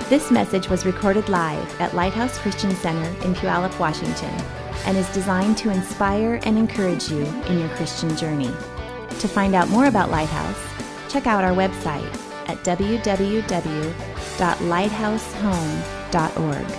This message was recorded live at Lighthouse Christian Center in Puyallup, Washington, and is designed to inspire and encourage you in your Christian journey. To find out more about Lighthouse, check out our website at www.lighthousehome.org.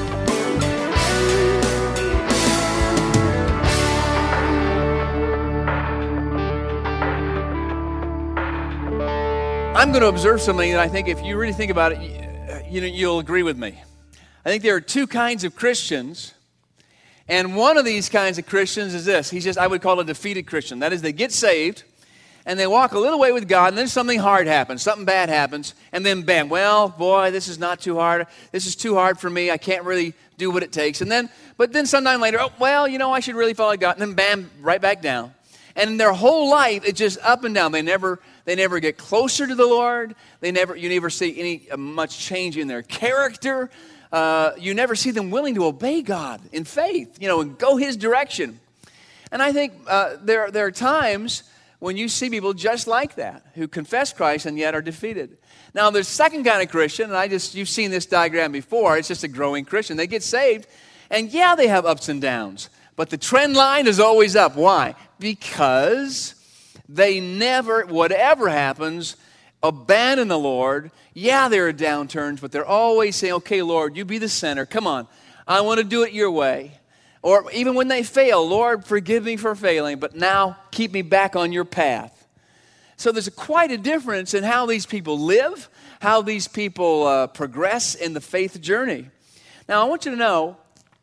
I'm going to observe something that I think if you really think about it, you'll agree with me. I think there are two kinds of Christians, and one of these kinds of Christians is this. I would call it a defeated Christian. That is, they get saved, and they walk a little way with God, and then something hard happens, something bad happens, and then bam, well, boy, this is not too hard. This is too hard for me. I can't really do what it takes. But then sometime later, I should really follow God, and then bam, right back down. And in their whole life, it's just up and down. They never get closer to the Lord. You never see any much change in their character. You never see them willing to obey God in faith, and go His direction. And I think there are times when you see people just like that, who confess Christ and yet are defeated. Now, there's a second kind of Christian, and you've seen this diagram before. It's just a growing Christian. They get saved, and yeah, they have ups and downs. But the trend line is always up. Why? Because they never, whatever happens, abandon the Lord. Yeah, there are downturns, but they're always saying, okay, Lord, you be the center. Come on, I want to do it your way. Or even when they fail, Lord, forgive me for failing, but now keep me back on your path. So there's quite a difference in how these people live, how these people progress in the faith journey. Now, I want you to know,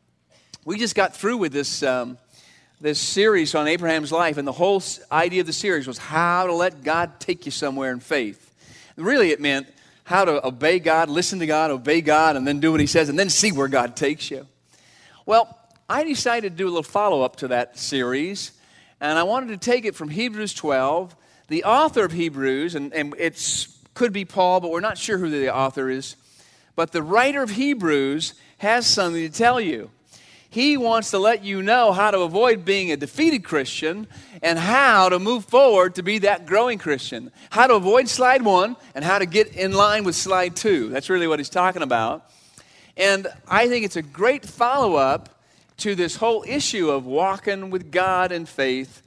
we just got through with this series on Abraham's life, and the whole idea of the series was how to let God take you somewhere in faith. Really, it meant how to obey God, listen to God, obey God, and then do what He says, and then see where God takes you. Well, I decided to do a little follow-up to that series, and I wanted to take it from Hebrews 12. The author of Hebrews, and it could be Paul, but we're not sure who the author is, but the writer of Hebrews has something to tell you. He wants to let you know how to avoid being a defeated Christian and how to move forward to be that growing Christian. How to avoid slide 1 and how to get in line with slide 2. That's really what he's talking about. And I think it's a great follow-up to this whole issue of walking with God in faith.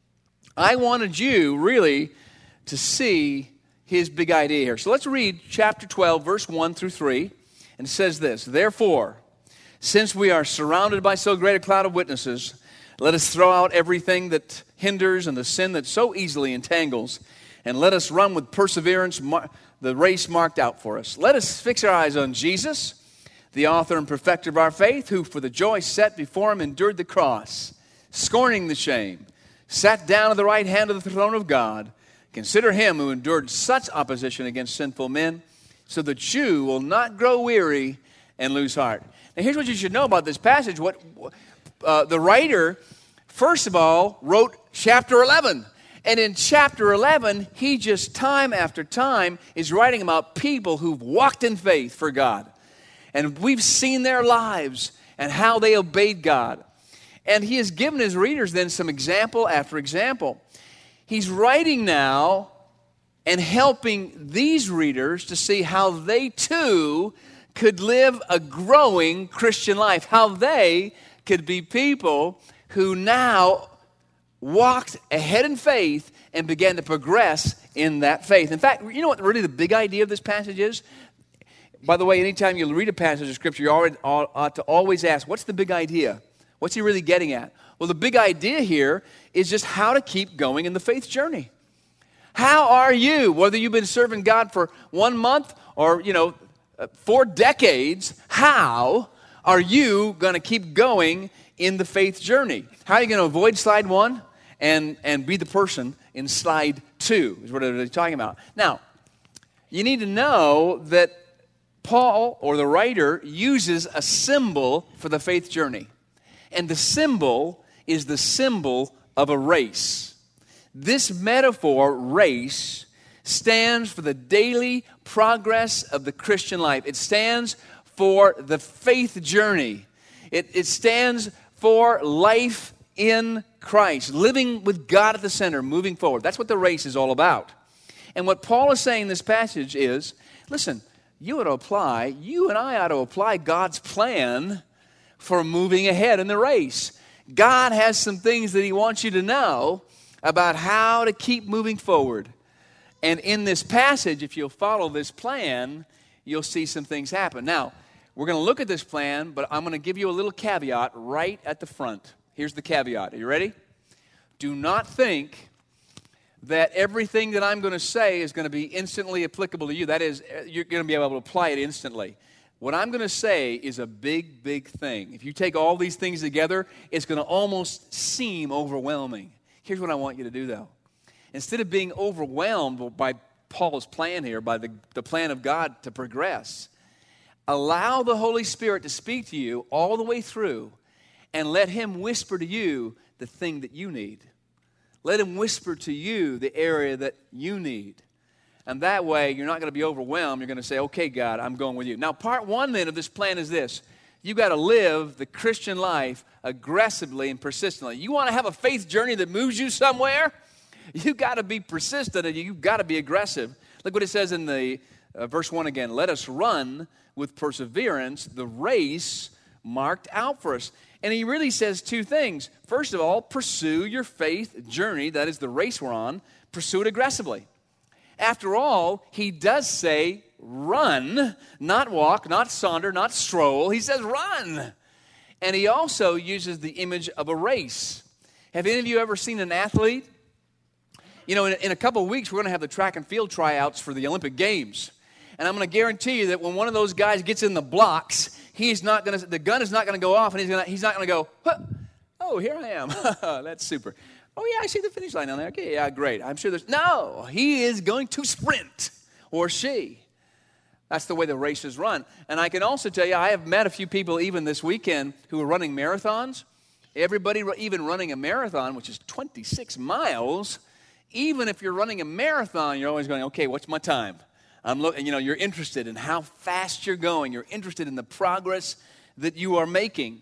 I wanted you really to see his big idea here. So let's read chapter 12, verse 1 through 3. And it says this, "Therefore, since we are surrounded by so great a cloud of witnesses, let us throw out everything that hinders and the sin that so easily entangles, and let us run with perseverance the race marked out for us. Let us fix our eyes on Jesus, the author and perfecter of our faith, who for the joy set before him endured the cross, scorning the shame, sat down at the right hand of the throne of God. Consider him who endured such opposition against sinful men, so that you will not grow weary and lose heart." Now here's what you should know about this passage. The writer, first of all, wrote chapter 11. And in chapter 11, he just time after time is writing about people who've walked in faith for God. And we've seen their lives and how they obeyed God. And he has given his readers then some example after example. He's writing now and helping these readers to see how they too could live a growing Christian life, how they could be people who now walked ahead in faith and began to progress in that faith. In fact, you know what really the big idea of this passage is? By the way, anytime you read a passage of Scripture, you ought to always ask, what's the big idea? What's he really getting at? Well, the big idea here is just how to keep going in the faith journey. How are you, whether you've been serving God for 1 month or, 4 decades, how are you going to keep going in the faith journey? How are you going to avoid slide 1 and be the person in slide 2 is what they're talking about. Now, you need to know that Paul, or the writer, uses a symbol for the faith journey. And the symbol is the symbol of a race. This metaphor, race, stands for the daily progress of the Christian life. It stands for the faith journey. It stands for life in Christ, living with God at the center, moving forward. That's what the race is all about. And what Paul is saying in this passage is, listen, you and I ought to apply God's plan for moving ahead in the race. God has some things that he wants you to know about how to keep moving forward. And in this passage, if you'll follow this plan, you'll see some things happen. Now, we're going to look at this plan, but I'm going to give you a little caveat right at the front. Here's the caveat. Are you ready? Do not think that everything that I'm going to say is going to be instantly applicable to you. That is, you're going to be able to apply it instantly. What I'm going to say is a big, big thing. If you take all these things together, it's going to almost seem overwhelming. Here's what I want you to do, though. Instead of being overwhelmed by Paul's plan here, by the plan of God to progress, allow the Holy Spirit to speak to you all the way through and let him whisper to you the thing that you need. Let him whisper to you the area that you need. And that way, you're not going to be overwhelmed. You're going to say, okay, God, I'm going with you. Now, part one then of this plan is this. You've got to live the Christian life aggressively and persistently. You want to have a faith journey that moves you somewhere? You've got to be persistent and you've got to be aggressive. Look what it says in the verse 1 again. Let us run with perseverance the race marked out for us. And he really says two things. First of all, pursue your faith journey, that is the race we're on. Pursue it aggressively. After all, he does say run, not walk, not saunter, not stroll. He says run. And he also uses the image of a race. Have any of you ever seen an athlete? You know, in a couple of weeks, we're going to have the track and field tryouts for the Olympic Games. And I'm going to guarantee you that when one of those guys gets in the blocks, the gun is not going to go off, and he's not going to go, huh, oh, here I am. That's super. Oh, yeah, I see the finish line down there. Okay, yeah, great. I'm sure no, he is going to sprint, or she. That's the way the race is run. And I can also tell you, I have met a few people even this weekend who are running marathons. Everybody even running a marathon, which is 26 miles, even if you're running a marathon, you're always going, okay, what's my time? You're interested in how fast you're going. You're interested in the progress that you are making.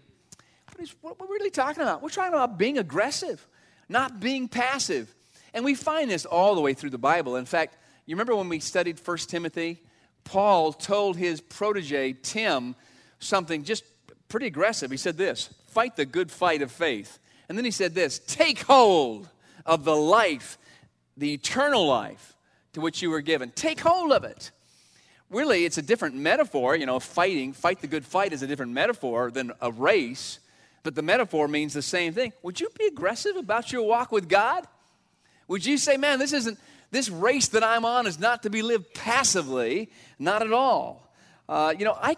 What we're really talking about? We're talking about being aggressive, not being passive. And we find this all the way through the Bible. In fact, you remember when we studied 1 Timothy? Paul told his protege, Tim, something just pretty aggressive. He said this, fight the good fight of faith. And then he said this, take hold of the life, the eternal life, to which you were given. Take hold of it. Really, it's a different metaphor. Fight the good fight is a different metaphor than a race, but the metaphor means the same thing. Would you be aggressive about your walk with God? Would you say, man, this race that I'm on is not to be lived passively, not at all. I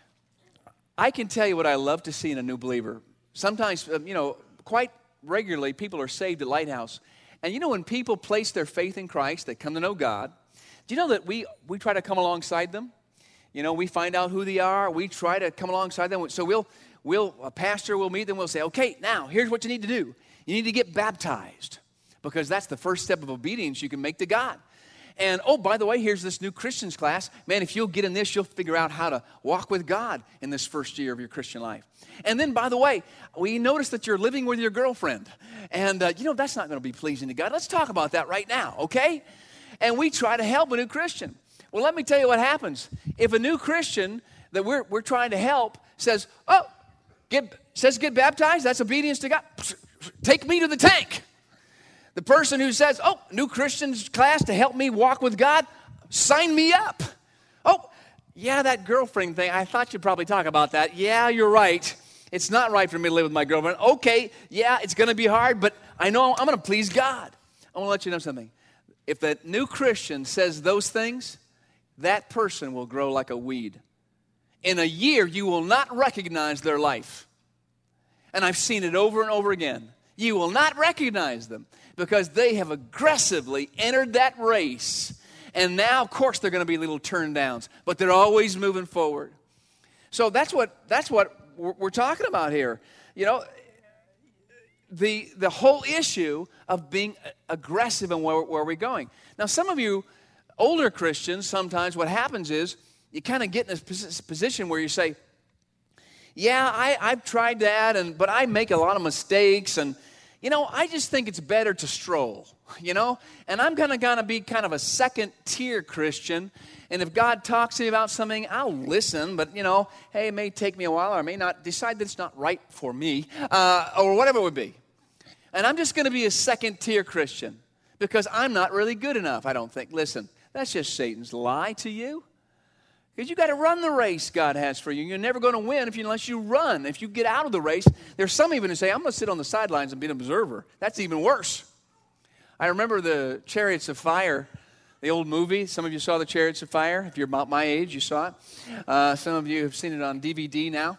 can tell you what I love to see in a new believer. Sometimes, quite regularly, people are saved at Lighthouse. And when people place their faith in Christ, they come to know God. Do you know that we try to come alongside them? We find out who they are. We try to come alongside them. So a pastor will meet them. We'll say, okay, now here's what you need to do. You need to get baptized because that's the first step of obedience you can make to God. And, oh, by the way, here's this new Christians class. Man, if you'll get in this, you'll figure out how to walk with God in this first year of your Christian life. And then, by the way, we notice that you're living with your girlfriend. And, that's not going to be pleasing to God. Let's talk about that right now, okay? And we try to help a new Christian. Well, let me tell you what happens. If a new Christian that we're trying to help says, get baptized, that's obedience to God. Take me to the tank. The person who says, new Christians class to help me walk with God, sign me up. Oh, yeah, that girlfriend thing, I thought you'd probably talk about that. Yeah, you're right. It's not right for me to live with my girlfriend. Okay, yeah, it's going to be hard, but I know I'm going to please God. I want to let you know something. If the new Christian says those things, that person will grow like a weed. In a year, you will not recognize their life. And I've seen it over and over again. You will not recognize them because they have aggressively entered that race. And now, of course, they're going to be little turn downs, but they're always moving forward. So that's what we're talking about here. The whole issue of being aggressive and where we're going. Now, some of you older Christians, sometimes what happens is you kind of get in this position where you say, yeah, I've tried that, but I make a lot of mistakes, and I just think it's better to stroll, and I'm going to be kind of a second-tier Christian, and if God talks to me about something, I'll listen, but, hey, it may take me a while, or I may not decide that it's not right for me, or whatever it would be. And I'm just going to be a second-tier Christian because I'm not really good enough, I don't think. Listen, that's just Satan's lie to you. Because you got to run the race God has for you. You're never going to win unless you run. If you get out of the race, there's some even who say, I'm going to sit on the sidelines and be an observer. That's even worse. I remember the Chariots of Fire, the old movie. Some of you saw the Chariots of Fire. If you're about my age, you saw it. Some of you have seen it on DVD now.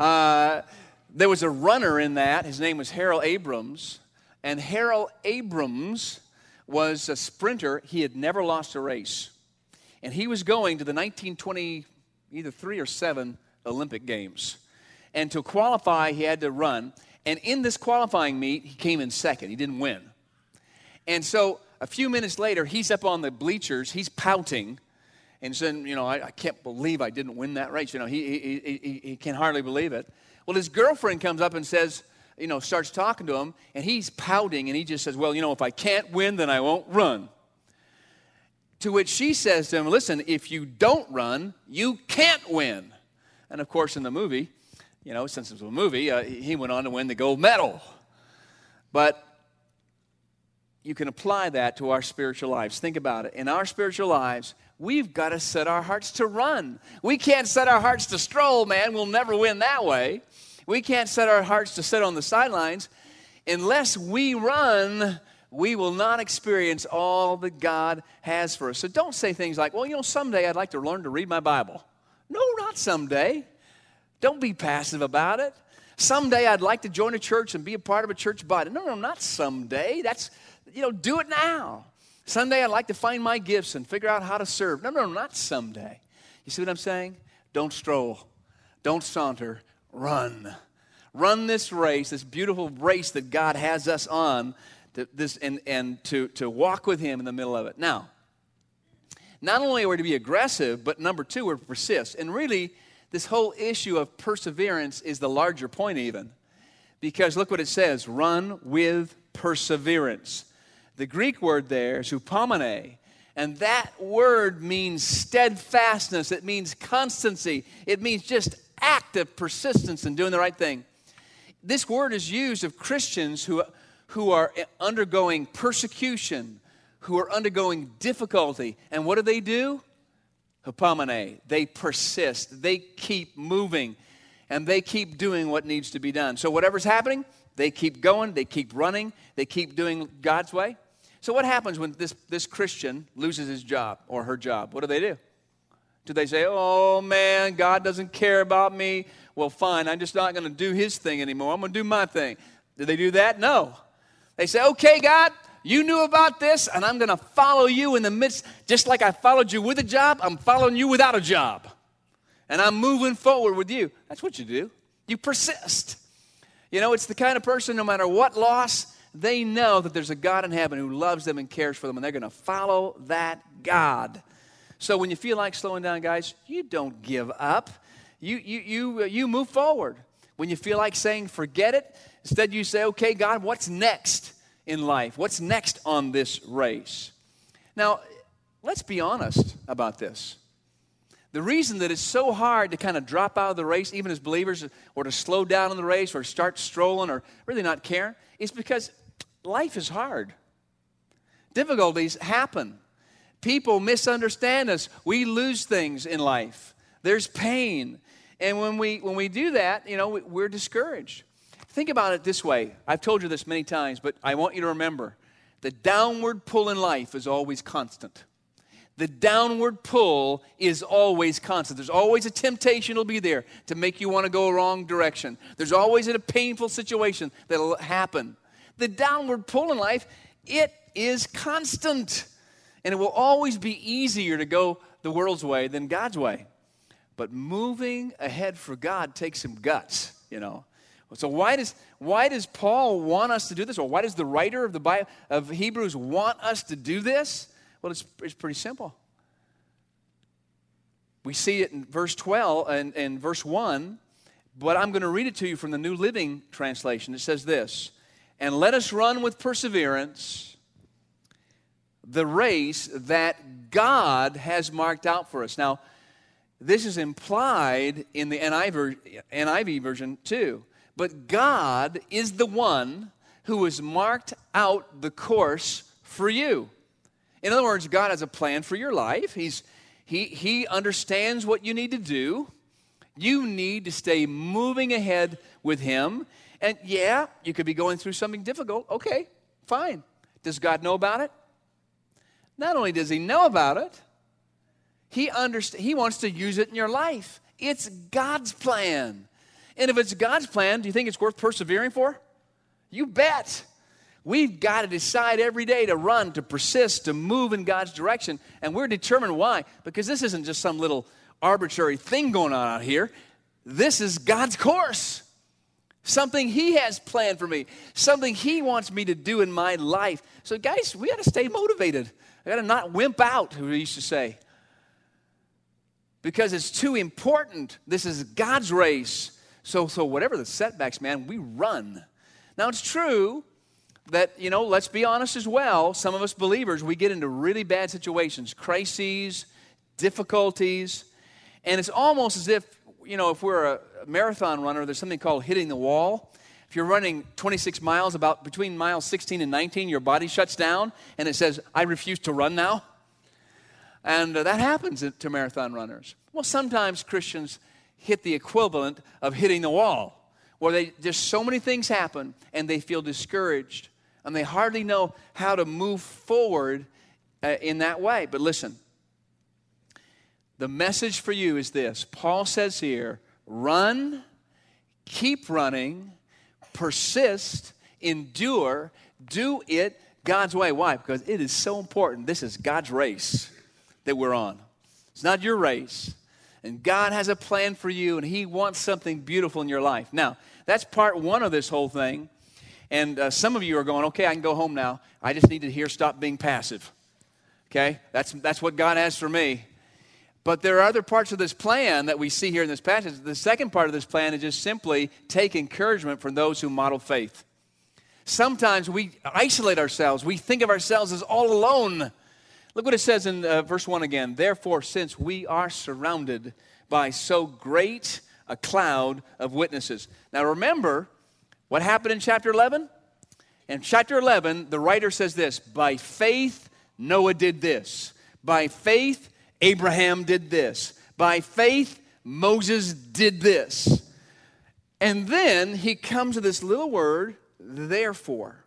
There was a runner in that. His name was Harold Abrams. And Harold Abrams was a sprinter. He had never lost a race. And he was going to the 1920, either 3 or 7 Olympic Games. And to qualify, he had to run. And in this qualifying meet, he came in second. He didn't win. And so a few minutes later, he's up on the bleachers. He's pouting and saying, I can't believe I didn't win that race. He can hardly believe it. Well, his girlfriend comes up and says, starts talking to him. And he's pouting. And he just says, well, if I can't win, then I won't run. To which she says to him, listen, if you don't run, you can't win. And of course, in the movie, since it was a movie, he went on to win the gold medal. But you can apply that to our spiritual lives. Think about it. In our spiritual lives, we've got to set our hearts to run. We can't set our hearts to stroll, man. We'll never win that way. We can't set our hearts to sit on the sidelines. Unless we run, we will not experience all that God has for us. So don't say things like, well, someday I'd like to learn to read my Bible. No, not someday. Don't be passive about it. Someday I'd like to join a church and be a part of a church body. No, not someday. That's, do it now. Someday I'd like to find my gifts and figure out how to serve. No, not someday. You see what I'm saying? Don't stroll. Don't saunter. Run. Run this race, this beautiful race that God has us on, to walk with Him in the middle of it. Now, not only are we to be aggressive, but number 2, we're to persist. And really, this whole issue of perseverance is the larger point even. Because look what it says, run with perseverance. The Greek word there is hupomene, and that word means steadfastness. It means constancy. It means just active persistence in doing the right thing. This word is used of Christians who are undergoing persecution, who are undergoing difficulty. And what do? Hupomene. They persist. They keep moving. And they keep doing what needs to be done. So whatever's happening, they keep going. They keep running. They keep doing God's way. So what happens when this Christian loses his job or her job? What do? Do they say, oh, man, God doesn't care about me? Well, fine, I'm just not going to do His thing anymore. I'm going to do my thing. Do they do that? No. They say, okay, God, you knew about this, and I'm going to follow you in the midst. Just like I followed you with a job, I'm following you without a job. And I'm moving forward with you. That's what you do. You persist. It's the kind of person, no matter what loss, they know that there's a God in heaven who loves them and cares for them, and they're going to follow that God. So when you feel like slowing down, guys, you don't give up. You move forward. When you feel like saying, forget it, instead you say, okay, God, what's next in life? What's next on this race? Now, let's be honest about this. The reason that it's so hard to kind of drop out of the race, even as believers, or to slow down in the race, or start strolling, or really not caring, is because life is hard. Difficulties happen. People misunderstand us. We lose things in life. There's pain. And when we do that, we're discouraged. Think about it this way. I've told you this many times, but I want you to remember, the downward pull in life is always constant. The downward pull is always constant. There's always a temptation that'll be there to make you want to go a wrong direction. There's always a painful situation that'll happen. The downward pull in life, it is constant. And it will always be easier to go the world's way than God's way. But moving ahead for God takes some guts, So why does Paul want us to do this? Or why does the writer of the Bible, of Hebrews want us to do this? Well, it's pretty simple. We see it in verse 12 and verse 1, but I'm going to read it to you from the New Living Translation. It says this, and let us run with perseverance the race that God has marked out for us. Now, this is implied in the NIV version too. But God is the one who has marked out the course for you. In other words, God has a plan for your life. He understands what you need to do. You need to stay moving ahead with Him. And yeah, you could be going through something difficult. Okay, fine. Does God know about it? Not only does He know about it, He wants to use it in your life. It's God's plan. And if it's God's plan, do you think it's worth persevering for? You bet. We've got to decide every day to run, to persist, to move in God's direction. And we're determined why. Because this isn't just some little arbitrary thing going on out here. This is God's course. Something He has planned for me. Something He wants me to do in my life. So guys, we got to stay motivated. I got to not wimp out, who we used to say. Because it's too important. This is God's race. So whatever the setbacks, man, we run. Now, it's true that, let's be honest as well, some of us believers, we get into really bad situations, crises, difficulties, and it's almost as if, if we're a marathon runner, there's something called hitting the wall. If you're running 26 miles, about between miles 16 and 19, your body shuts down, and it says, I refuse to run now. And that happens to marathon runners. Well, sometimes Christians hit the equivalent of hitting the wall, where just so many things happen, and they feel discouraged, and they hardly know how to move forward in that way. But listen, the message for you is this. Paul says here, run, keep running, persist, endure, do it God's way. Why? Because it is so important. This is God's race that we're on. It's not your race. And God has a plan for you, and He wants something beautiful in your life. Now, that's part one of this whole thing. And some of you are going, okay, I can go home now. I just need to hear stop being passive. Okay? That's what God has for me. But there are other parts of this plan that we see here in this passage. The second part of this plan is just simply take encouragement from those who model faith. Sometimes we isolate ourselves. We think of ourselves as all alone. Look what it says in verse 1 again. Therefore, since we are surrounded by so great a cloud of witnesses. Now remember, what happened in chapter 11? In chapter 11, the writer says this, by faith, Noah did this. By faith, Abraham did this. By faith, Moses did this. And then he comes to this little word, therefore.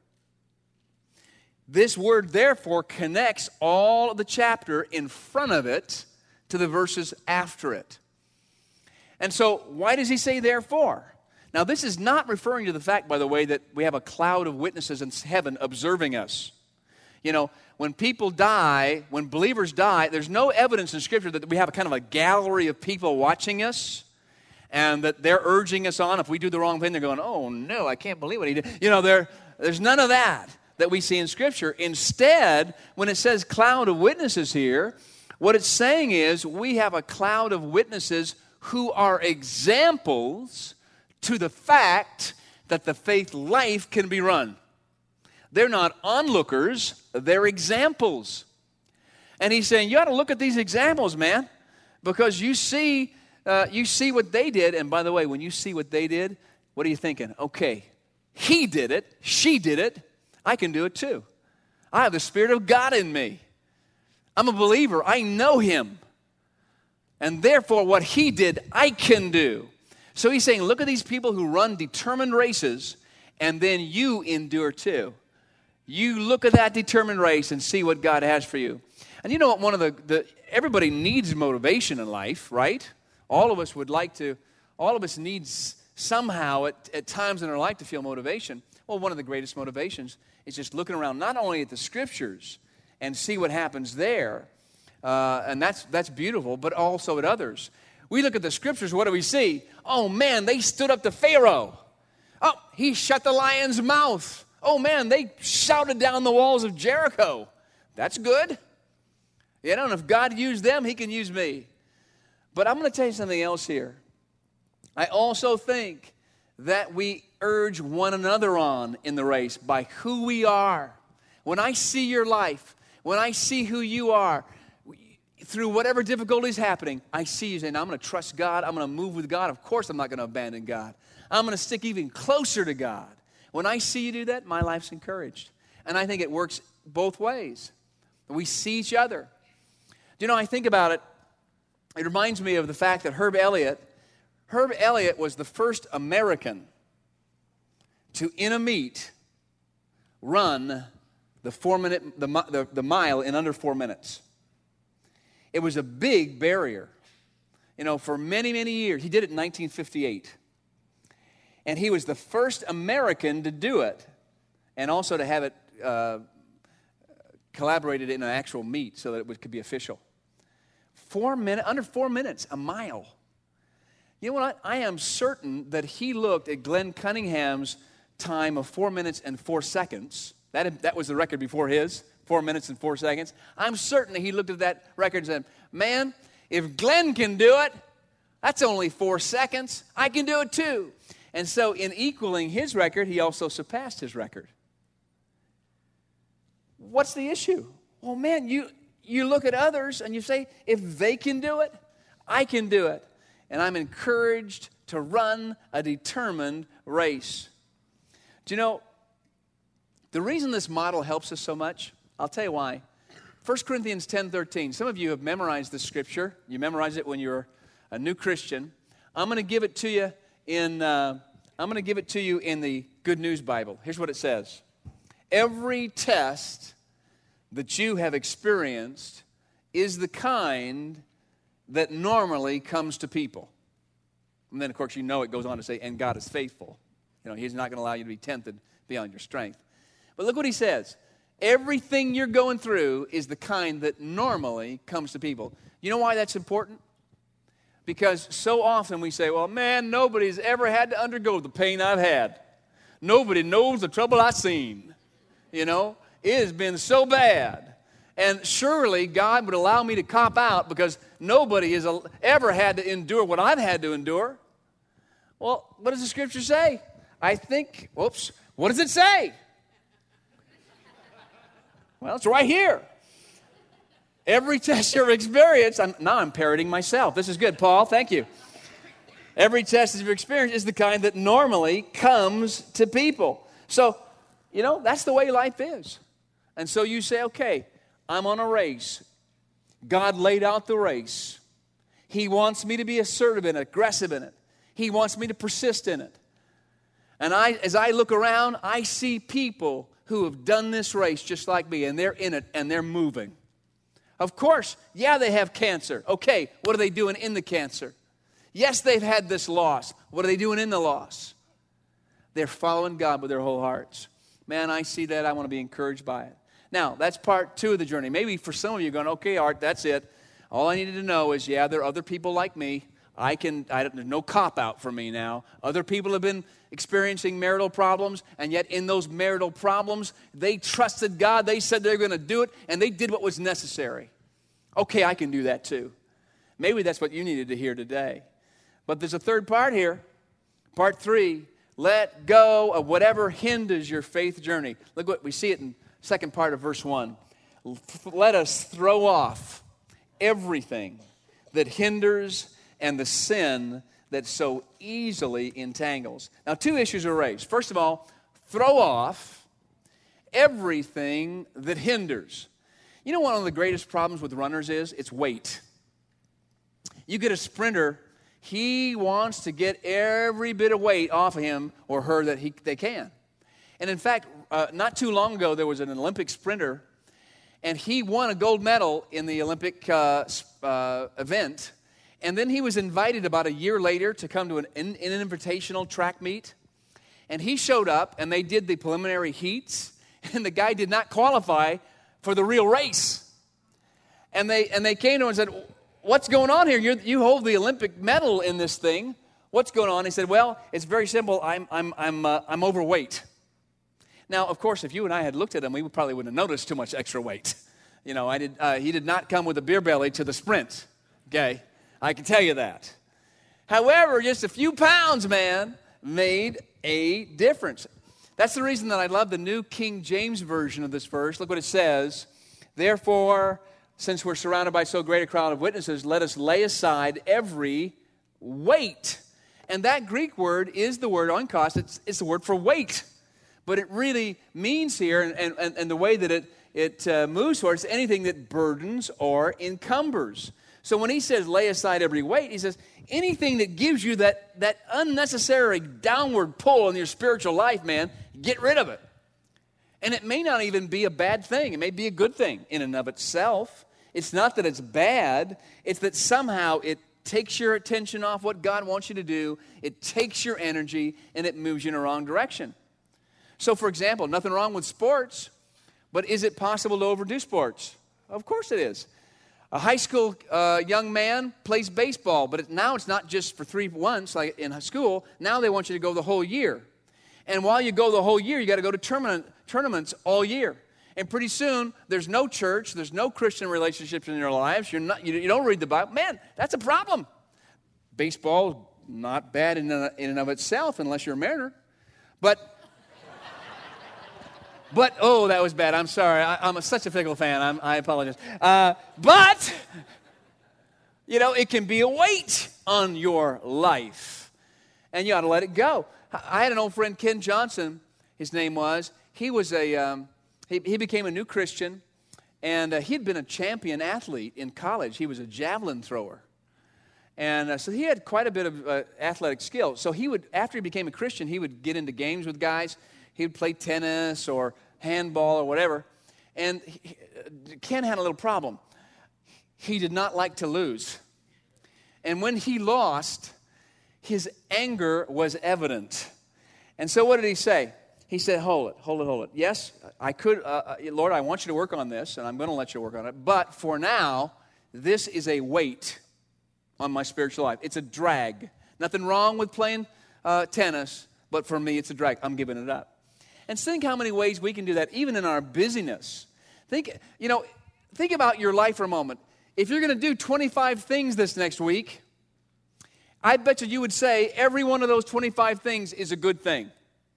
This word, therefore, connects all of the chapter in front of it to the verses after it. And so, why does he say therefore? Now, this is not referring to the fact, by the way, that we have a cloud of witnesses in heaven observing us. When people die, when believers die, there's no evidence in Scripture that we have a kind of a gallery of people watching us and that they're urging us on. If we do the wrong thing, they're going, oh, no, I can't believe what he did. There's none of that we see in Scripture. Instead, when it says cloud of witnesses here, what it's saying is we have a cloud of witnesses who are examples to the fact that the faith life can be run. They're not onlookers, they're examples. And he's saying, you ought to look at these examples, man, because you see what they did. And by the way, when you see what they did, what are you thinking? Okay, he did it, she did it, I can do it too. I have the Spirit of God in me. I'm a believer. I know Him. And therefore, what He did, I can do. So he's saying, look at these people who run determined races, and then you endure too. You look at that determined race and see what God has for you. And you know what? One of everybody needs motivation in life, right? All of us needs somehow at times in our life to feel motivation. Well, one of the greatest motivations is just looking around not only at the Scriptures and see what happens there, and that's beautiful, but also at others. We look at the Scriptures, what do we see? Oh, man, they stood up to Pharaoh. Oh, he shut the lion's mouth. Oh, man, they shouted down the walls of Jericho. That's good. And if God used them, He can use me. But I'm going to tell you something else here. I also think that we urge one another on in the race by who we are. When I see your life, when I see who you are, through whatever difficulty is happening, I see you saying, I'm going to trust God. I'm going to move with God. Of course, I'm not going to abandon God. I'm going to stick even closer to God. When I see you do that, my life's encouraged. And I think it works both ways. We see each other. Do you know, I think about it. It reminds me of the fact that Herb Elliott was the first American to, in a meet, run the mile in under 4 minutes. It was a big barrier. You know, for many, many years. He did it in 1958. And he was the first American to do it, and also to have it collaborated in an actual meet so that it could be official. Under 4 minutes, a mile. You know what? I am certain that he looked at Glenn Cunningham's time of 4 minutes and 4 seconds. That was the record before his, 4 minutes and 4 seconds. I'm certain that he looked at that record and said, man, if Glenn can do it, that's only 4 seconds. I can do it too. And so in equaling his record, he also surpassed his record. What's the issue? Well, man, you look at others and you say, if they can do it, I can do it. And I'm encouraged to run a determined race. Do you know, the reason this model helps us so much, I'll tell you why. 1 Corinthians 10:13. Some of you have memorized this scripture. You memorized it when you were a new Christian. I'm going to give it to you in the Good News Bible. Here's what it says. Every test that you have experienced is the kind that normally comes to people. And then, of course, you know it goes on to say, and God is faithful. You know, He's not going to allow you to be tempted beyond your strength. But look what He says. Everything you're going through is the kind that normally comes to people. You know why that's important? Because so often we say, well, man, nobody's ever had to undergo the pain I've had. Nobody knows the trouble I've seen. You know, it has been so bad. And surely God would allow me to cop out because nobody has ever had to endure what I've had to endure. Well, what does the scripture say? What does it say? Well, it's right here. Every test you've experienced, now I'm parroting myself. This is good, Paul. Thank you. Every test you've experienced is the kind that normally comes to people. So, you know, that's the way life is. And so you say, okay, I'm on a race. God laid out the race. He wants me to be assertive in it, aggressive in it. He wants me to persist in it. And as I look around, I see people who have done this race just like me, and they're in it, and they're moving. Of course, yeah, they have cancer. Okay, what are they doing in the cancer? Yes, they've had this loss. What are they doing in the loss? They're following God with their whole hearts. Man, I see that. I want to be encouraged by it. Now, that's part 2 of the journey. Maybe for some of you going, okay, Art, that's it. All I needed to know is, yeah, there are other people like me. There's no cop-out for me now. Other people have been experiencing marital problems, and yet in those marital problems, they trusted God. They said they're going to do it, and they did what was necessary. Okay, I can do that too. Maybe that's what you needed to hear today. But there's a third part here. Part 3, let go of whatever hinders your faith journey. Look what we see it in second part of verse 1. Let us throw off everything that hinders and the sin that so easily entangles. Now, 2 issues are raised. First of all, throw off everything that hinders. You know, one of the greatest problems with runners is it's weight. You get a sprinter, he wants to get every bit of weight off of him or her that they can. And in fact, not too long ago, there was an Olympic sprinter, and he won a gold medal in the Olympic event. And then he was invited about a year later to come to an invitational track meet. And he showed up, and they did the preliminary heats, and the guy did not qualify for the real race. And they came to him and said, what's going on here? You hold the Olympic medal in this thing. What's going on? He said, well, it's very simple. I'm overweight. Now, of course, if you and I had looked at him, we probably wouldn't have noticed too much extra weight. You know, he did not come with a beer belly to the sprint, okay? I can tell you that. However, just a few pounds, man, made a difference. That's the reason that I love the New King James Version of this verse. Look what it says. Therefore, since we're surrounded by so great a crowd of witnesses, let us lay aside every weight. And that Greek word is the word oikos. It's the word for weight. But it really means here, and the way that it moves towards anything that burdens or encumbers. So when he says lay aside every weight, he says anything that gives you that unnecessary downward pull in your spiritual life, man, get rid of it. And it may not even be a bad thing. It may be a good thing in and of itself. It's not that it's bad. It's that somehow it takes your attention off what God wants you to do. It takes your energy, and it moves you in the wrong direction. So, for example, nothing wrong with sports, but is it possible to overdo sports? Of course it is. A high school young man plays baseball, but now it's not just for 3 months like in school. Now they want you to go the whole year. And while you go the whole year, you got to go to tournaments all year. And pretty soon, there's no church, there's no Christian relationships in your lives. You don't read the Bible. Man, that's a problem. Baseball, not bad in and of itself, unless you're a Mariner. But, oh, that was bad. I'm sorry. I'm such a fickle fan. I apologize. But, it can be a weight on your life. And you ought to let it go. I had an old friend, Ken Johnson, his name was. He was he became a new Christian, and he'd been a champion athlete in college. He was a javelin thrower. And so he had quite a bit of athletic skill. So after he became a Christian, he would get into games with guys. He would play tennis or handball or whatever. And Ken had a little problem. He did not like to lose. And when he lost, his anger was evident. And so what did he say? He said, hold it. Yes, I could, Lord, I want you to work on this, and I'm going to let you work on it. But for now, this is a weight on my spiritual life. It's a drag. Nothing wrong with playing tennis, but for me, it's a drag. I'm giving it up. And think how many ways we can do that, even in our busyness. Think about your life for a moment. If you're going to do 25 things this next week, I bet you would say every one of those 25 things is a good thing.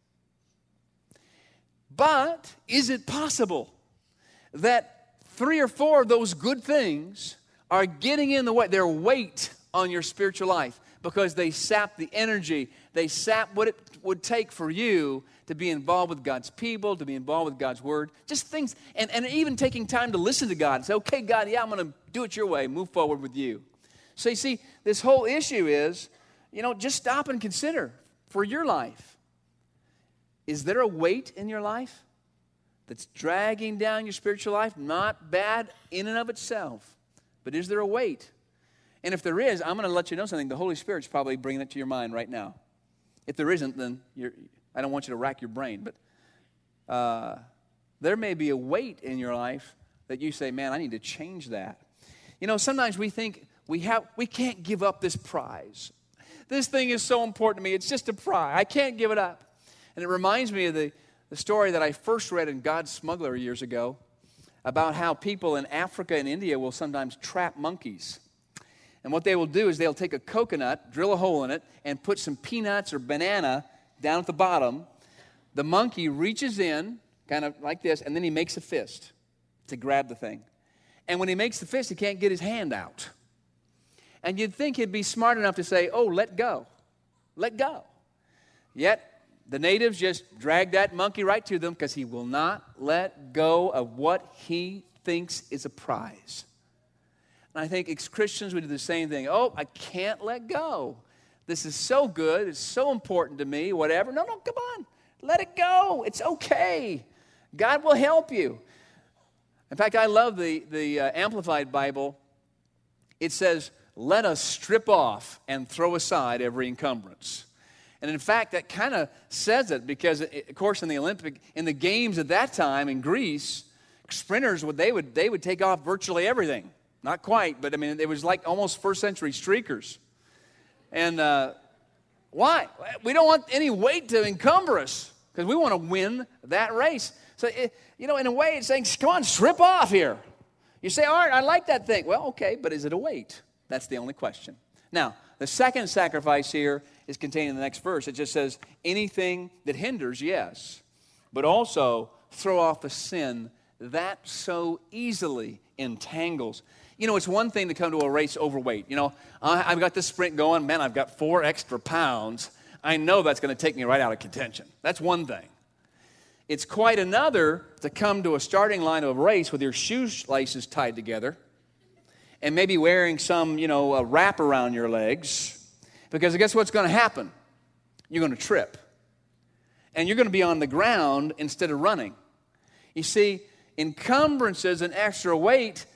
But is it possible that 3 or 4 of those good things are getting in the way, their weight on your spiritual life, because they sap the energy, they sap what it would take for you to be involved with God's people, to be involved with God's Word, just things, and even taking time to listen to God and say, okay, God, yeah, I'm going to do it your way, move forward with you. So you see, this whole issue is, just stop and consider for your life. Is there a weight in your life that's dragging down your spiritual life? Not bad in and of itself, but is there a weight? And if there is, I'm going to let you know something. The Holy Spirit's probably bringing it to your mind right now. If there isn't, then I don't want you to rack your brain, but there may be a weight in your life that you say, man, I need to change that. Sometimes we think we can't give up this prize. This thing is so important to me. It's just a prize. I can't give it up. And it reminds me of the story that I first read in God's Smuggler years ago about how people in Africa and India will sometimes trap monkeys. And what they will do is they'll take a coconut, drill a hole in it, and put some peanuts or banana down at the bottom. The monkey reaches in, kind of like this, and then he makes a fist to grab the thing. And when he makes the fist, he can't get his hand out. And you'd think he'd be smart enough to say, oh, let go. Let go. Yet, the natives just drag that monkey right to them because he will not let go of what he thinks is a prize. And I think as Christians, we do the same thing. Oh, I can't let go. This is so good. It's so important to me, whatever. No, come on. Let it go. It's okay. God will help you. In fact, I love the Amplified Bible. It says, let us strip off and throw aside every encumbrance. And in fact, that kind of says it because, of course, in the games at that time in Greece, sprinters they would take off virtually everything. Not quite, but I mean, it was like almost first century streakers. And why? We don't want any weight to encumber us because we want to win that race. So, in a way, it's saying, come on, strip off here. You say, all right, I like that thing. Well, okay, but is it a weight? That's the only question. Now, the second sacrifice here is contained in the next verse. It just says, anything that hinders, yes, but also throw off the sin that so easily entangles. You know, it's one thing to come to a race overweight. You know, I've got this sprint going. Man, I've got 4 extra pounds. I know that's going to take me right out of contention. That's one thing. It's quite another to come to a starting line of a race with your shoelaces tied together and maybe wearing some, a wrap around your legs. Because guess what's going to happen? You're going to trip. And you're going to be on the ground instead of running. You see, encumbrances and extra weight,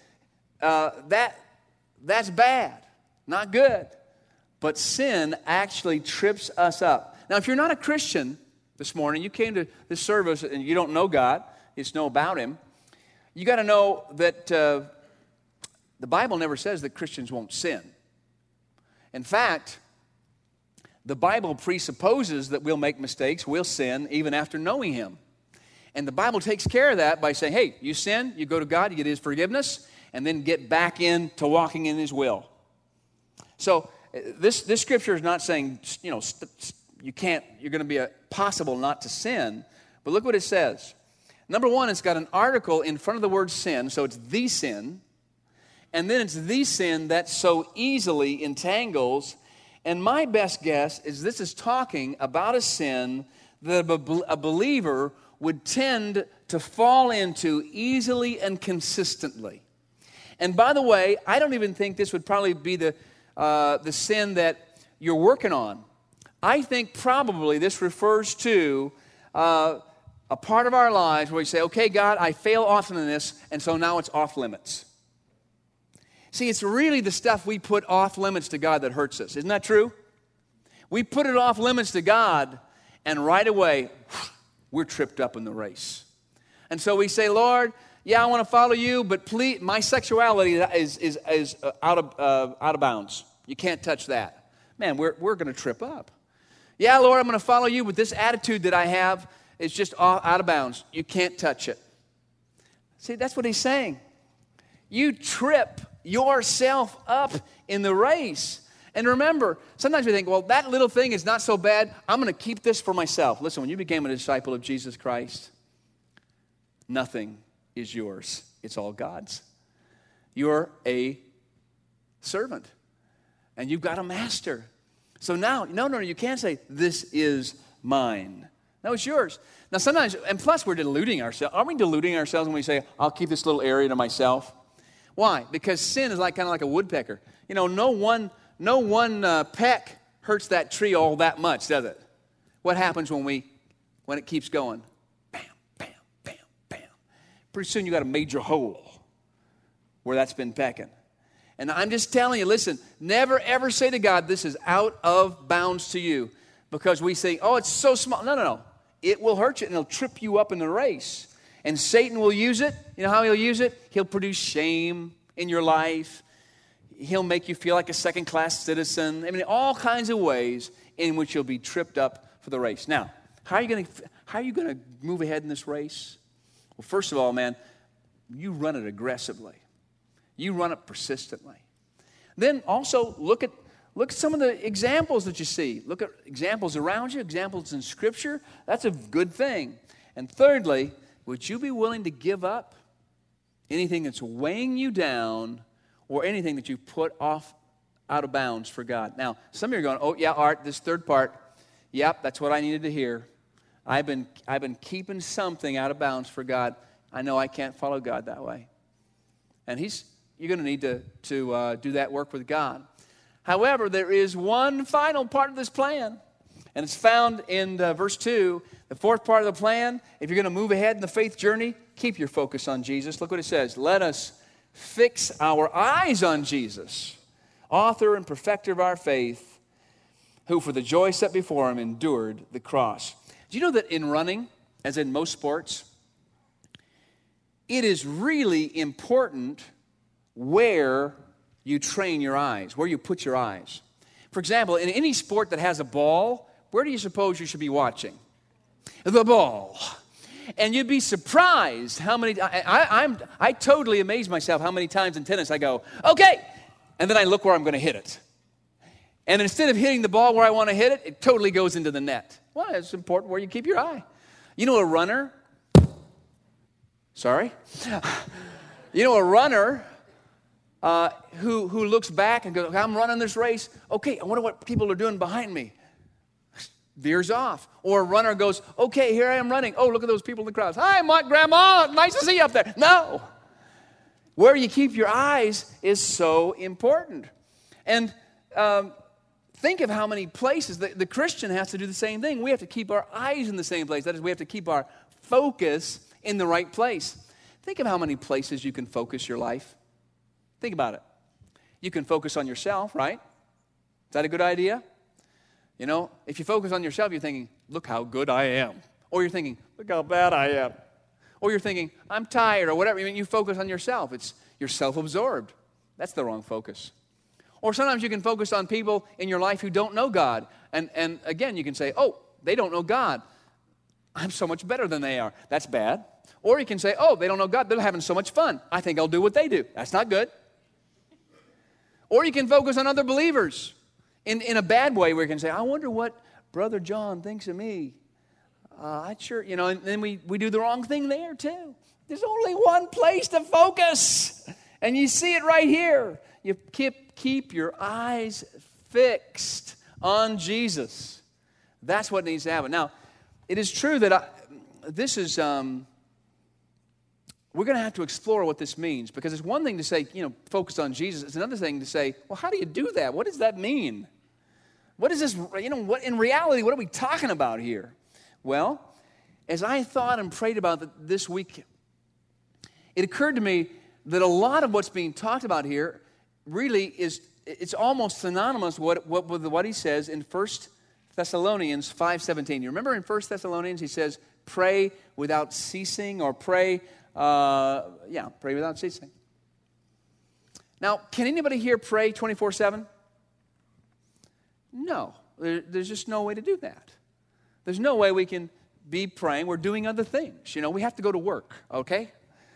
that's bad, not good. But sin actually trips us up. Now, if you're not a Christian this morning, you came to this service and you don't know God, you just know about Him, you got to know that the Bible never says that Christians won't sin. In fact, the Bible presupposes that we'll make mistakes, we'll sin even after knowing Him. And the Bible takes care of that by saying, hey, you sin, you go to God, you get His forgiveness, and then get back into walking in His will. So this scripture is not saying, you can't, you're going to be possible not to sin. But look what it says. Number one, it's got an article in front of the word sin, so it's the sin. And then it's the sin that so easily entangles. And my best guess is this is talking about a sin that a believer would tend to fall into easily and consistently. And by the way, I don't even think this would probably be the sin that you're working on. I think probably this refers to a part of our lives where we say, okay, God, I fail often in this, and so now it's off limits. See, it's really the stuff we put off limits to God that hurts us. Isn't that true? We put it off limits to God, and right away, we're tripped up in the race. And so we say, Lord, yeah, I want to follow you, but please, my sexuality is out of bounds. You can't touch that. Man, we're going to trip up. Yeah, Lord, I'm going to follow you, but this attitude that I have is just out of bounds. You can't touch it. See, that's what he's saying. You trip yourself up in the race. And remember, sometimes we think, well, that little thing is not so bad. I'm going to keep this for myself. Listen, when you became a disciple of Jesus Christ, nothing is yours. It's all God's. You're a servant. And you've got a master. So now, no, you can't say, this is mine. No, it's yours. Now sometimes, and plus we're deluding ourselves. Aren't we deluding ourselves when we say, I'll keep this little area to myself? Why? Because sin is kind of like a woodpecker. No one peck hurts that tree all that much, does it? What happens when it keeps going? Bam, bam, bam, bam. Pretty soon you got a major hole where that's been pecking. And I'm just telling you, listen, never ever say to God, this is out of bounds to you. Because we say, oh, it's so small. No. It will hurt you and it'll trip you up in the race. And Satan will use it. You know how he'll use it? He'll produce shame in your life. He'll make you feel like a second-class citizen. I mean, all kinds of ways in which you'll be tripped up for the race. Now, how are you going to move ahead in this race? Well, first of all, man, you run it aggressively. You run it persistently. Then also look at some of the examples that you see. Look at examples around you, examples in Scripture. That's a good thing. And thirdly, would you be willing to give up anything that's weighing you down or anything that you put off out of bounds for God? Now, some of you are going, oh, yeah, Art, this third part, yep, that's what I needed to hear. I've been keeping something out of bounds for God. I know I can't follow God that way. And you're going to need to do that work with God. However, there is one final part of this plan, and it's found in verse 2. The fourth part of the plan, if you're going to move ahead in the faith journey, keep your focus on Jesus. Look what it says. Let us fix our eyes on Jesus, author and perfecter of our faith, who for the joy set before him endured the cross. Do you know that in running, as in most sports, it is really important where you train your eyes, where you put your eyes. For example, in any sport that has a ball, where do you suppose you should be watching? The ball. And you'd be surprised how many, I totally amaze myself how many times in tennis I go, okay, and then I look where I'm going to hit it. And instead of hitting the ball where I want to hit it, it totally goes into the net. Well, it's important where you keep your eye. You know a runner? Sorry? You know a runner who looks back and goes, I'm running this race. Okay, I wonder what people are doing behind me. Veers off. Or a runner goes, okay, here I am running. Oh, look at those people in the crowd. Hi, Grandma. Nice to see you up there. No. Where you keep your eyes is so important. And think of how many places the Christian has to do the same thing. We have to keep our eyes in the same place. That is, we have to keep our focus in the right place. Think of how many places you can focus your life. Think about it. You can focus on yourself, right? Is that a good idea? You know, if you focus on yourself, you're thinking, look how good I am. Or you're thinking, look how bad I am. Or you're thinking, I'm tired, or whatever. I mean, you focus on yourself. You're self-absorbed. That's the wrong focus. Or sometimes you can focus on people in your life who don't know God. And again, you can say, oh, they don't know God. I'm so much better than they are. That's bad. Or you can say, oh, they don't know God. They're having so much fun. I think I'll do what they do. That's not good. Or you can focus on other believers in a bad way, where you can say, I wonder what Brother John thinks of me. And then we do the wrong thing there too. There's only one place to focus. And you see it right here. You keep your eyes fixed on Jesus. That's what needs to happen. Now, it is true that we're going to have to explore what this means, because it's one thing to say, focus on Jesus. It's another thing to say, well, how do you do that? What does that mean? What is this, what in reality, what are we talking about here? Well, as I thought and prayed about it this week, it occurred to me that a lot of what's being talked about here really it's almost synonymous with what he says in 1 Thessalonians 5:17. You remember in 1 Thessalonians he says, pray without ceasing, or pray without ceasing. Now, can anybody here pray 24/7? No. There's just no way to do that. There's no way we can be praying. We're doing other things. We have to go to work, okay?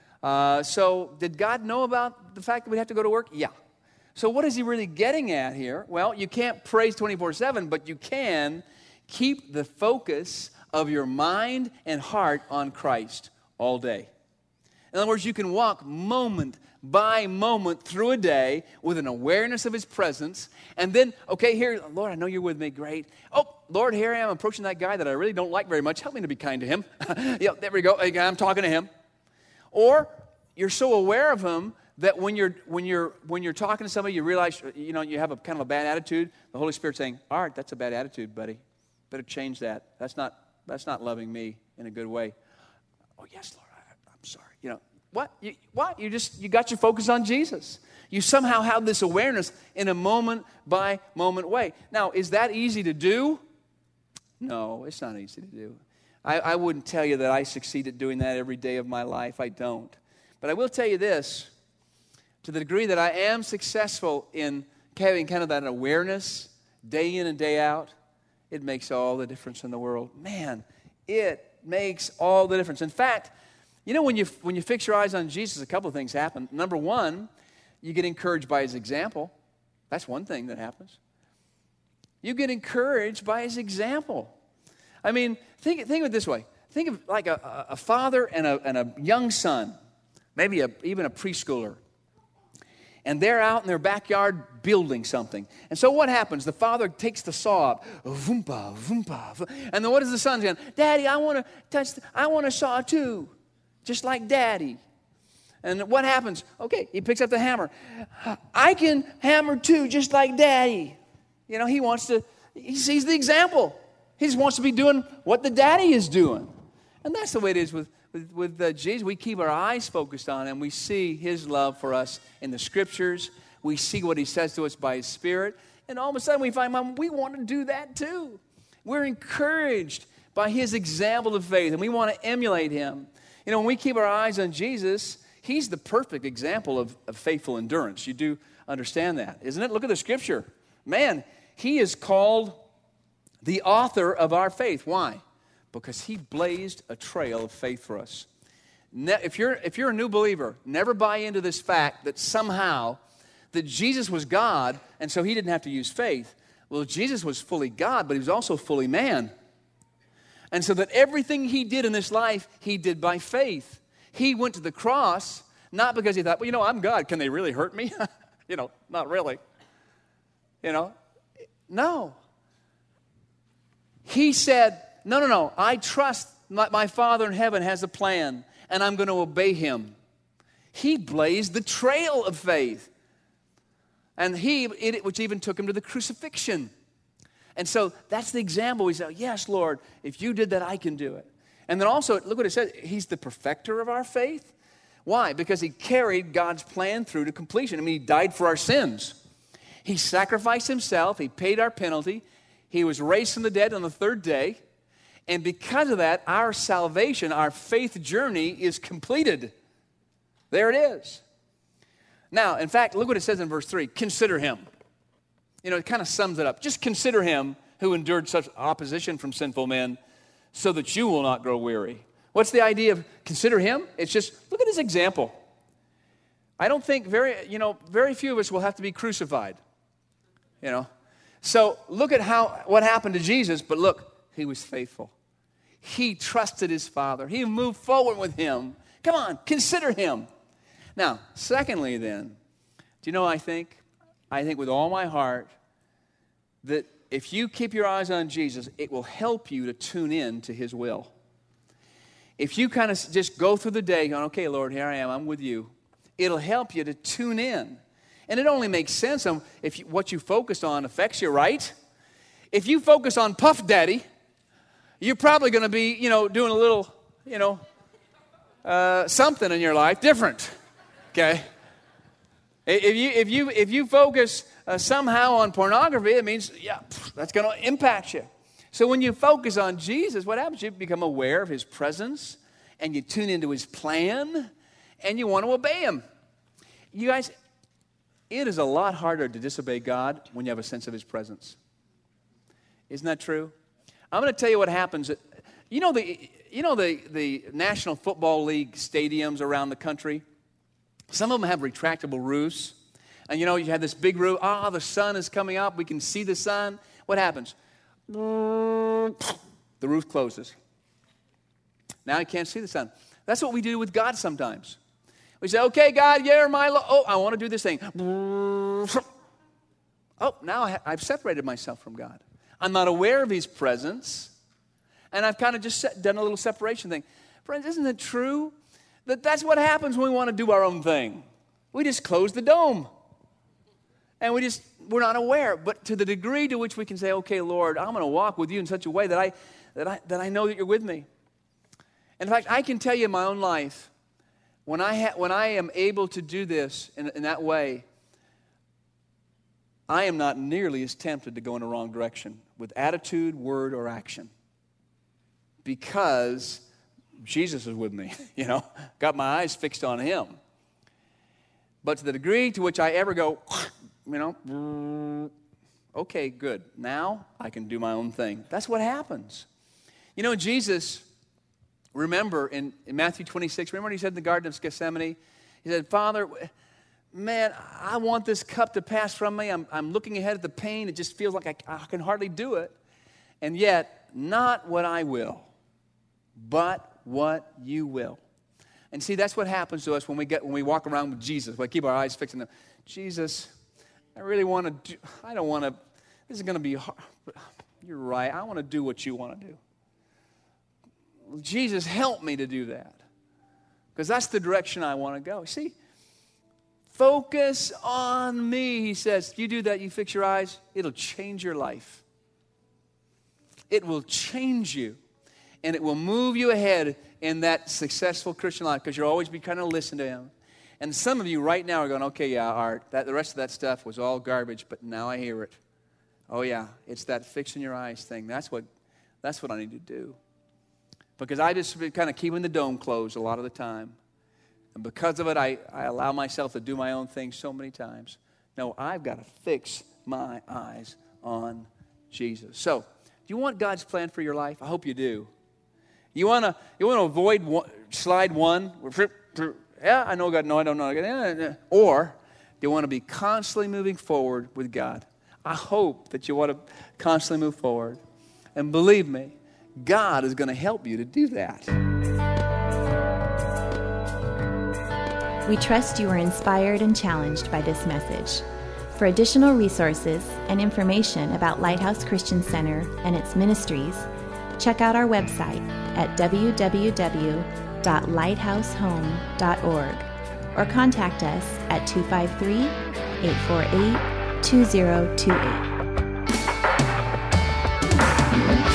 So did God know about the fact that we have to go to work? Yeah. So what is he really getting at here? Well, you can't pray 24/7, but you can keep the focus of your mind and heart on Christ all day. In other words, you can walk moment by moment through a day with an awareness of his presence. And then, okay, here, Lord, I know you're with me. Great. Oh, Lord, here I am approaching that guy that I really don't like very much. Help me to be kind to him. Yeah, there we go. I'm talking to him. Or you're so aware of him that when you're talking to somebody, you realize, you have a kind of a bad attitude. The Holy Spirit's saying, all right, that's a bad attitude, buddy. Better change that. That's not loving me in a good way. Oh, yes, Lord, I'm sorry. What? You got your focus on Jesus. You somehow have this awareness in a moment-by-moment way. Now, is that easy to do? No, it's not easy to do. I wouldn't tell you that I succeed at doing that every day of my life. I don't. But I will tell you this. To the degree that I am successful in having kind of that awareness day in and day out, it makes all the difference in the world. Man, it makes all the difference. In fact, when you fix your eyes on Jesus, a couple of things happen. Number one, you get encouraged by his example. That's one thing that happens. You get encouraged by his example. I mean, think of it this way. Think of like a father and a young son, maybe even a preschooler. And they're out in their backyard building something. And so what happens? The father takes the saw up. Voompa, voompa. And then what does the son say? Daddy, I want to saw too. Just like Daddy. And what happens? Okay, he picks up the hammer. I can hammer too, just like Daddy. He sees the example. He just wants to be doing what the Daddy is doing. And that's the way it is with Jesus. We keep our eyes focused on him. We see his love for us in the Scriptures. We see what he says to us by his Spirit. And all of a sudden we find, we want to do that too. We're encouraged by his example of faith, and we want to emulate him. When we keep our eyes on Jesus, he's the perfect example of faithful endurance. You do understand that, isn't it? Look at the Scripture. Man, he is called the author of our faith. Why? Because he blazed a trail of faith for us. If you're a new believer, never buy into this fact that somehow that Jesus was God, and so he didn't have to use faith. Well, Jesus was fully God, but he was also fully man. And so that everything he did in this life, he did by faith. He went to the cross, not because he thought, well, I'm God. Can they really hurt me? Not really. No. He said, no. I trust my Father in heaven has a plan, and I'm going to obey him. He blazed the trail of faith. And which even took him to the crucifixion. And so that's the example. We say, yes, Lord, if you did that, I can do it. And then also, look what it says. He's the perfecter of our faith. Why? Because he carried God's plan through to completion. He died for our sins. He sacrificed himself. He paid our penalty. He was raised from the dead on the third day. And because of that, our salvation, our faith journey is completed. There it is. Now, in fact, look what it says in verse 3. Consider him. It kind of sums it up. Just consider him who endured such opposition from sinful men so that you will not grow weary. What's the idea of consider him? It's just, look at his example. I don't think very few of us will have to be crucified. So look at what happened to Jesus, but look, he was faithful. He trusted his Father. He moved forward with him. Come on, consider him. Now, secondly then, do you know what I think? I think with all my heart that if you keep your eyes on Jesus, it will help you to tune in to his will. If you kind of just go through the day going, okay, Lord, here I am, I'm with you, it'll help you to tune in. And it only makes sense if what you focus on affects you, right? If you focus on Puff Daddy, you're probably going to be, doing a little, something in your life different, okay? If you focus somehow on pornography, it means, that's going to impact you. So when you focus on Jesus, what happens? You become aware of his presence, and you tune into his plan, and you want to obey him. You guys, it is a lot harder to disobey God when you have a sense of his presence. Isn't that true? I'm going to tell you what happens. The National Football League stadiums around the country? Some of them have retractable roofs. And you have this big roof. The sun is coming up. We can see the sun. What happens? The roof closes. Now you can't see the sun. That's what we do with God sometimes. We say, okay, God, you're my Lord. Oh, I want to do this thing. Oh, now I've separated myself from God. I'm not aware of his presence. And I've kind of just done a little separation thing. Friends, isn't it true? That's what happens when we want to do our own thing. We just close the dome. And we're not aware. But to the degree to which we can say, okay, Lord, I'm going to walk with you in such a way that I know that you're with me. In fact, I can tell you in my own life, when I am able to do this in that way, I am not nearly as tempted to go in the wrong direction with attitude, word, or action. Because Jesus is with me, got my eyes fixed on him. But to the degree to which I ever go, okay, good. Now I can do my own thing. That's what happens. Jesus, remember in Matthew 26, remember what he said in the Garden of Gethsemane? He said, Father, man, I want this cup to pass from me. I'm looking ahead at the pain. It just feels like I can hardly do it. And yet, not what I will, but what you will. And see, that's what happens to us when we walk around with Jesus. We keep our eyes fixed on him. Jesus, I really want to I don't want to, this is going to be hard. You're right. I want to do what you want to do. Jesus, help me to do that. Because that's the direction I want to go. See, focus on me, he says. If you do that, you fix your eyes, it'll change your life. It will change you. And it will move you ahead in that successful Christian life because you'll always be kind of listening to him. And some of you right now are going, okay, yeah, Art, the rest of that stuff was all garbage, but now I hear it. Oh, yeah, it's that fixing your eyes thing. That's what I need to do. Because I just been kind of keeping the dome closed a lot of the time. And because of it, I allow myself to do my own thing so many times. No, I've got to fix my eyes on Jesus. So, do you want God's plan for your life? I hope you do. You want to avoid slide one? Yeah, I know God. No, I don't know God. Or do you want to be constantly moving forward with God? I hope that you want to constantly move forward. And believe me, God is going to help you to do that. We trust you are inspired and challenged by this message. For additional resources and information about Lighthouse Christian Center and its ministries, check out our website at www.lighthousehome.org or contact us at 253-848-2028.